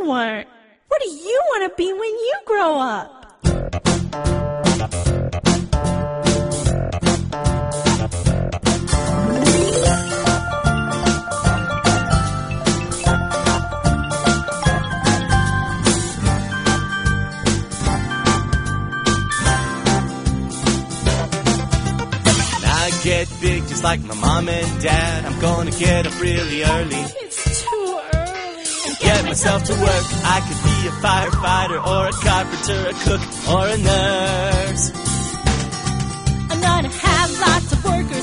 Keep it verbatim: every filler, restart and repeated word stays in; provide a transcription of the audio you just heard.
weren't. What do you want to be when you grow up? Get big just like my mom and dad. I'm gonna get up really early. It's too early. And get myself to work. I could be a firefighter or a carpenter, a cook or a nurse. I'm gonna have lots of workers